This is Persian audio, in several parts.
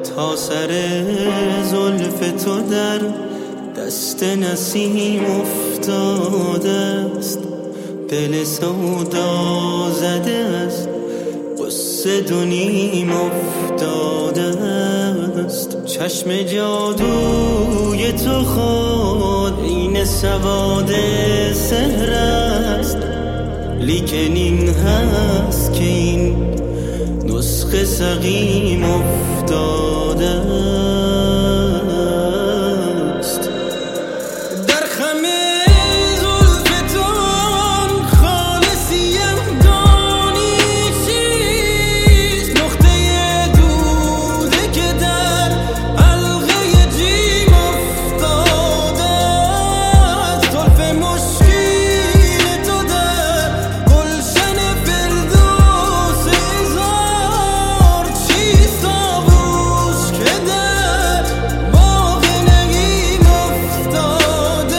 تا سر زلف تو در دست نسیم افتاده است. دل سودا زده است، قصه دو نیم افتاده است. چشم جادوی تو خود این سواد سحر است، لیکن این هست که این نسخه سقیم افتاده است. در خم زلف تو خالصیم دانی چیست، نقطه دوده که در حلقه جیم افتاده است. زلف مشکین تو در گلشن فردوس هزار چیست، آغوش که در باغ نگین افتاده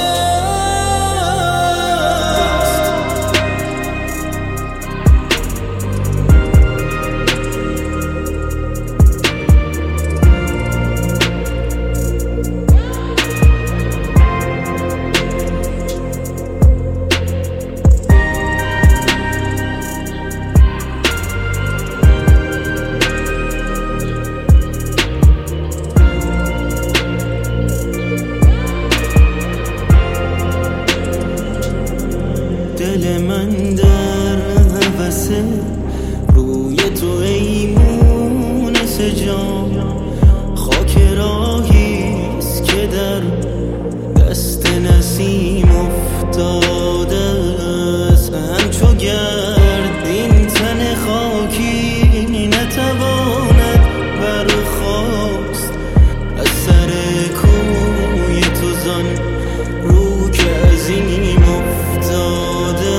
دل من در هوس روی تو ای مونس جان، خاک راهیست که در دست نسیم افتاده است. همچو گرد این تن خاکی نتواند برخاست از سر کوی تو، زان رو که عظیم افتاده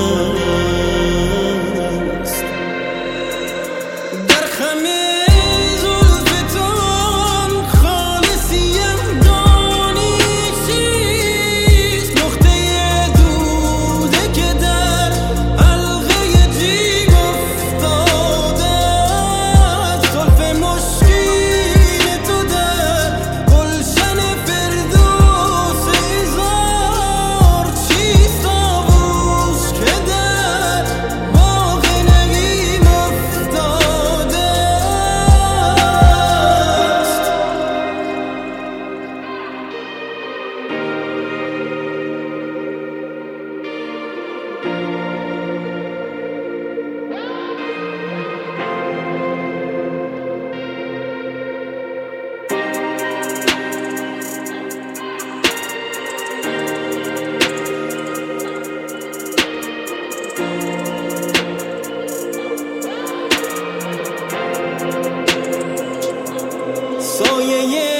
است. در خم زلف تو خالصیم دانی چیست، نقطه دوده که در حلقه جیم افتاده است. زلف مشکین تو در گلشن فردوس هزار چیست، آغوش که در باغ نگین افتاده است. سایه